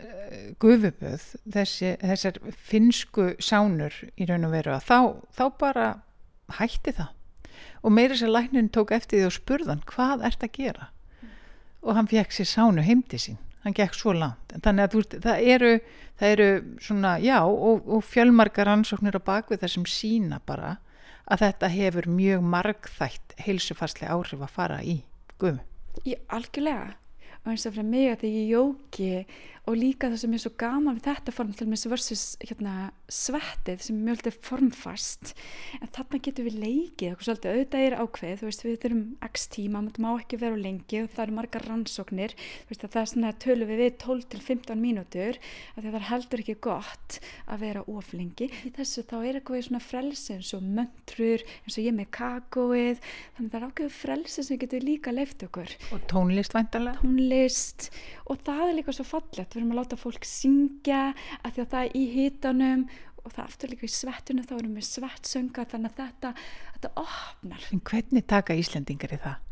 gufuböð, þessi, þessar finnsku sánur í raun og veru að þá, þá bara hætti það og meira sér læknirinn tók eftir því og spurðan hvað ert að gera mm. og hann fekk sér sánu heim til sín, hann gekk svo langt en þannig að þú, það, eru, það eru svona, já og, og fjölmargar rannsóknir á bakvið það sem sína bara að þetta hefur mjög margþætt heilsufarsleg áhrif að fara í gufu. Í algjörlega og eins og fyrir mig að því ég jóki og líka það sem er svo gaman við þetta form til með versus hérna, svettið sem er mjög formfast en þarna getum við leikið okkur svolítið auðvitað er ákveð, þú veist við þurfum x tíma, það má ekki vera lengi og það eru margar rannsóknir, þú veist að það er svona tölum við við tólf til fimmtán mínútur að það er heldur ekki gott að vera of lengi. Í þessu þá er eitthvað svona frelsi eins og möntrur, eins og ég með kakóið, þannig það er ákveð frelsi sem getur líka leyft okkur. Og tónlist væntanlega? Tónlist og það er líka svo fallegt, við erum að láta fólk syngja að því að það er í hitanum og það aftur líka í svettinu þá erum við svettsönga þannig að þetta, þetta opnar. En hvernig taka Íslendingar í það?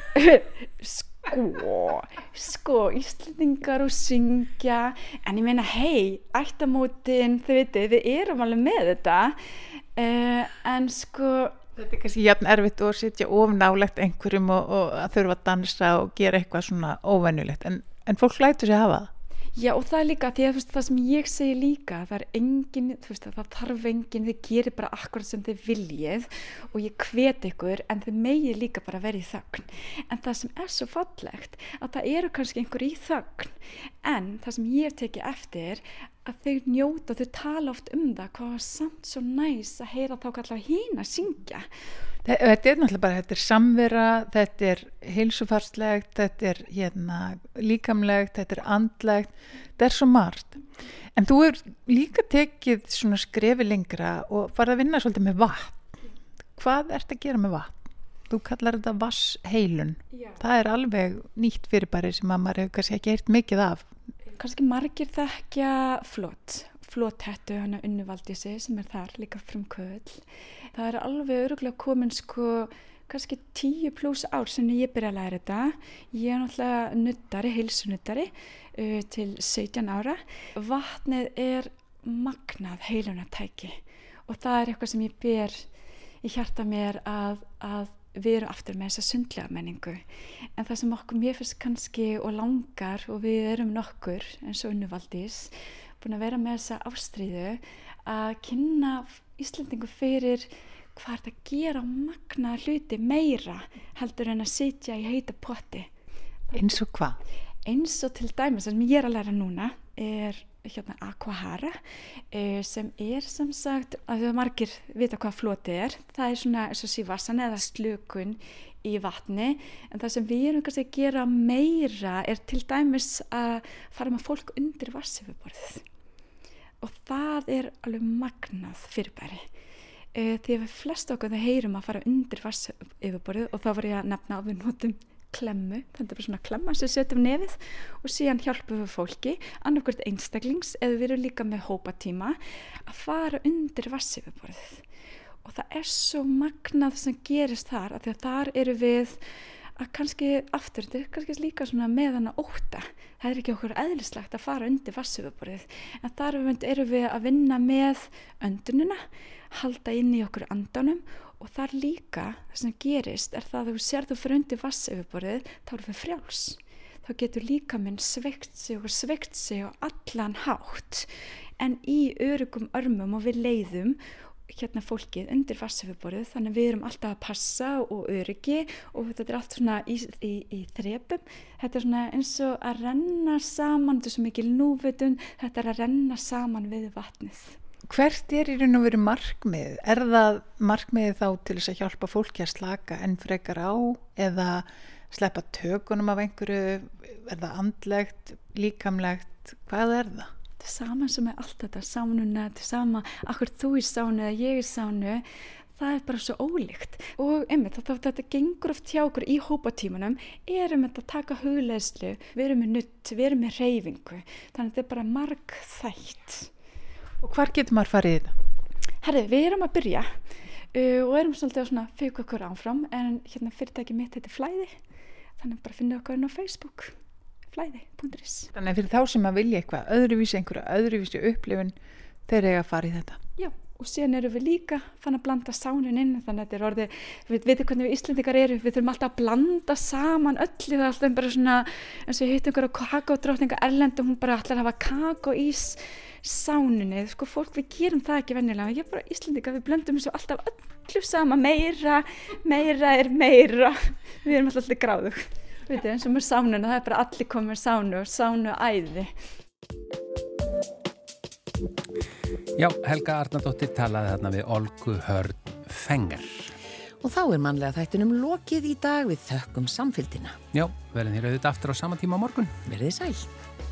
sko, sko Íslendingar og syngja en ég meina hei, ættamótin þau veitu, við erum alveg með þetta uh, en sko þetta er kannski jafn erfitt að sitja of nálægt einhverjum og, og að þurfa að dansa og gera eitthvað svona óvenjulegt en, en fólk lætur sig hafa það. Já og það er líka því að veist, það sem ég segi líka það er engin, þú veist það þarf engin þið gerir bara akkurat sem þið viljið og ég hvet ykkur en þið megið líka bara verið í þögn en það sem er svo fallegt að það eru kannski einhver í þögn en það sem ég hef tekið eftir að þau njóta og þau tala oft um það hvað var samt svo næs að heyra þá kallar hína syngja. Þetta er náttúrulega bara, þetta er samvera, þetta er heilsufarslegt, þetta er hérna, líkamlegt, þetta er andlegt, þetta er svo margt. En þú er líka tekið svona skrefi lengra og farið að vinna svolítið með vatn. Hvað ert að gera með vatn? Þú kallar þetta vassheilun. Já. Það er alveg nýtt fyrirbæri sem að maður hefur kannski ekki heyrt mikið af. Kannski margir þekkja flott. Flothettu hana Unnu Valdísi sem er þar líka frumkvöld. Það er alveg örugglega komin sko kannski tíu pluss ár sem ég byrja að læra þetta. Ég er náttúrulega nuttari, heilsunuttari uh, til sautján ára. Vatnið er magnað heilunartæki og það er eitthvað sem ég ber í hjarta mér að, að við erum aftur með þessa sundlega menningu. En það sem okkur mér finnst kannski og langar og við erum nokkur eins og Unnu Valdís búin að vera með þessa ástríðu að kynna Íslendingu fyrir hvað er það að gera magna hluti meira heldur en að sitja í heita potti. Eins og hvað? Eins og til dæmis sem ég er að læra núna er hérna Aquahara eh, sem er sem sagt, að það margir vita hvað floti er, það er svona eins og Sivasana eða slökun í vatni, en það sem við erum kannski að gera meira er til dæmis að fara með fólk undir vatnsyfirborðið og það er alveg magnað fyrirbæri. Eh, því að við flest okkar það heyrum að fara undir vatnsyfirborðið og þá var ég að nefna að við notum klemmu, þetta er bara svona klemma sem setjum nefið og síðan hjálpum við fólki annarkvært einstaklings eða við erum líka með hópatíma að fara undir vatnsyfirborðið og það er svo magnað sem gerist þar að því að þar eru við að kannski aftur, þetta er kannski líka svona með hana ótta, það er ekki okkur eðlislegt að fara undir vatnsyfirborðið en þar erum við að vinna með öndunina, halda inn í okkur andanum og þar líka það sem gerist er það að þú sér þú fyrir undir vatnsyfirborðið þá erum við frjáls. Þá getur líka minn sveikt sig og sveikt sig á allan hátt en í öruggum örmum og við leiðum hérna fólkið undir vatnsyfirborðið þannig við erum alltaf að passa og öryggi og þetta er allt svona í, í, í þrepum. Þetta er svona eins og að renna saman, þetta er svo mikil núvitund, þetta er að renna saman við vatnið. Hvert er í raun og veru markmið? Er það markmiðið þá til þess að hjálpa fólki að slaka enn frekar á eða sleppa tökunum af einhverju? Er það andlegt, líkamlegt? Hvað er það? Þetta er saman sem er allt þetta, sánuna, þetta er sama, akkur þú í sánu eða ég í sánu, það er bara svo ólíkt. Og einmitt, þetta, þetta gengur oft hjá okkur í hópatímanum, erum þetta að taka hugleiðslu, við erum með nutt, við erum með hreyfingu, þannig að þetta er bara margþætt. Og hvar getur maður farið í þetta? Herri, við erum að byrja uh, og erum svolítið að svona fjöka okkur áfram en hérna fyrirtæki mitt heitir Flæði þannig bara finna okkur inn á Facebook flæði punktur is. Þannig fyrir þá sem að vilja eitthvað öðruvísi, einhverja öðruvísi upplifun þeir eiga að fara í þetta. Já, og síðan erum við líka fann að blanda sánin inn þannig að þetta er orðið, við veitum hvernig við Íslendingar eru, við þurfum alltaf að blanda saman öllu, það er alltaf bara svona eins og ég hitt einhverja kakódrottninga erlendu, hún bara ætlar að hafa kakó ís sánunni, sko fólk við gerum það ekki venjulega, ég er bara Íslendinga, við blöndum þessu alltaf öllu sama, meira, meira er meira, við erum alltaf alltaf gráðug, veitu eins og með sánuna, það er bara allir komið sánu og sánu æði. Já, Helga Arnardóttir talaði þarna við Olgu Hörn Fenger. Og þá er mannlega þættinum lokið í dag við þökkum samfylgdina. Já, verðum þér auðvitað aftur á sama tíma á morgun. Verðið sæl.